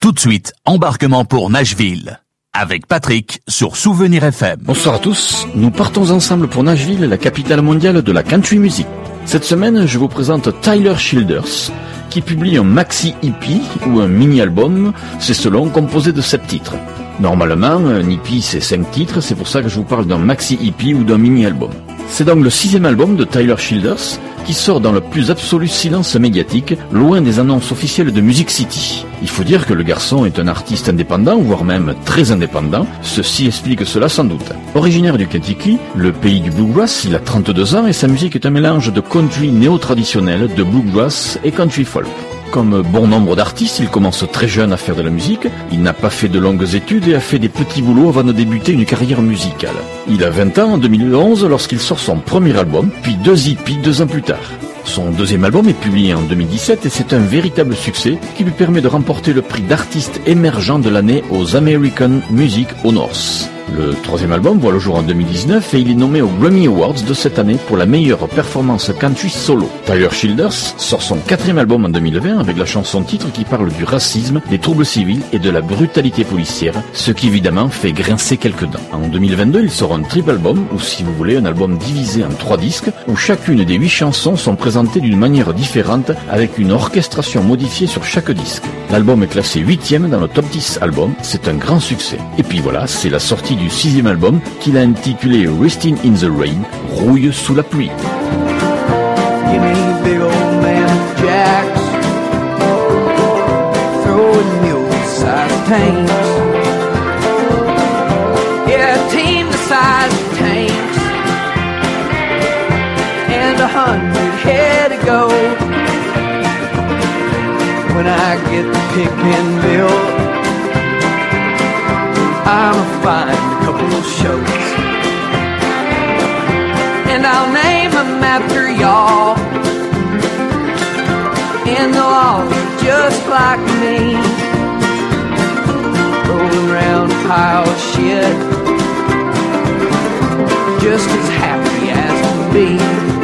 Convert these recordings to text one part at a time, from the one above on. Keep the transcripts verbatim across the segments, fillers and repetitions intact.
Tout de suite, embarquement pour Nashville. Avec Patrick sur Souvenir F M. Bonsoir à tous, nous partons ensemble pour Nashville, la capitale mondiale de la country music. Cette semaine, je vous présente Tyler Childers, qui publie un maxi E P ou un mini-album, c'est selon, composé de sept titres. Normalement, un E P c'est cinq titres, c'est pour ça que je vous parle d'un maxi E P ou d'un mini-album. C'est donc le sixième album de Tyler Childers, qui sort dans le plus absolu silence médiatique, loin des annonces officielles de Music City. Il faut dire que le garçon est un artiste indépendant, voire même très indépendant, ceci explique cela sans doute. Originaire du Kentucky, le pays du bluegrass, il a trente-deux ans et sa musique est un mélange de country néo-traditionnel, de bluegrass et country folk. Comme bon nombre d'artistes, il commence très jeune à faire de la musique, il n'a pas fait de longues études et a fait des petits boulots avant de débuter une carrière musicale. Il a vingt ans en deux mille onze lorsqu'il sort son premier album, puis deux E P deux ans plus tard. Son deuxième album est publié en deux mille dix-sept et c'est un véritable succès qui lui permet de remporter le prix d'artiste émergent de l'année aux American Music Honors. Le troisième album voit le jour en deux mille dix-neuf et il est nommé aux Grammy Awards de cette année pour la meilleure performance country solo. Tyler Childers sort son quatrième album en deux mille vingt avec la chanson titre qui parle du racisme, des troubles civils et de la brutalité policière, ce qui évidemment fait grincer quelques dents. En deux mille vingt-deux, il sort un triple album, ou si vous voulez, un album divisé en trois disques, où chacune des huit chansons sont présentées d'une manière différente avec une orchestration modifiée sur chaque disque. L'album est classé huitième dans le top dix albums, c'est un grand succès. Et puis voilà, c'est la sortie du sixième album qu'il a intitulé Resting in the Rain, Rouille sous la pluie. Give me big old man jacks, throwing mule-sized tanks. Yeah, a team the size of tanks, and a hundred head to go. When I get the picking bill, I'ma find a couple of shows, and I'll name them after y'all, and they'll all be just like me, rolling around a pile of shit, just as happy as can be.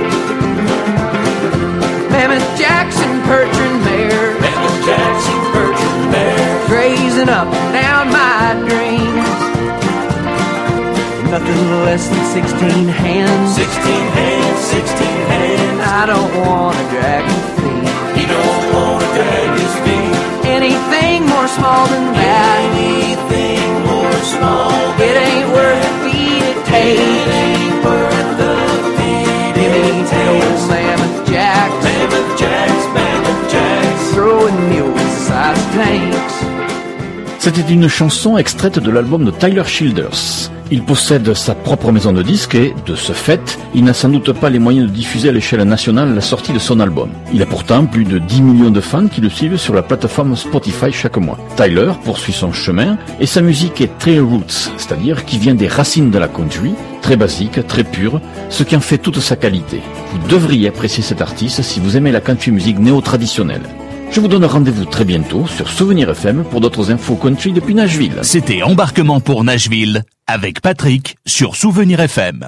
Mammoth Jackson, Pertrin Bear, Mammoth Jackson, Pertrin Bear, grazing up and down my dreams. Nothing less than sixteen hands. Sixteen hands, sixteen hands. I don't wanna drag his feet. He don't wanna drag his feet. Anything more small than that. Anything more small. It ain't worth the feet it takes. It ain't worth the feet it takes. Give me old Mammoth Jacks. Mammoth Jacks, Mammoth Jacks. Throwing mule-sized tanks. C'était une chanson extraite de l'album de Tyler Childers. Il possède sa propre maison de disques et, de ce fait, il n'a sans doute pas les moyens de diffuser à l'échelle nationale la sortie de son album. Il a pourtant plus de dix millions de fans qui le suivent sur la plateforme Spotify chaque mois. Tyler poursuit son chemin et sa musique est très roots, c'est-à-dire qui vient des racines de la country, très basique, très pure, ce qui en fait toute sa qualité. Vous devriez apprécier cet artiste si vous aimez la country music néo-traditionnelle. Je vous donne rendez-vous très bientôt sur Souvenir F M pour d'autres infos country depuis Nashville. C'était Embarquement pour Nashville avec Patrick sur Souvenir F M.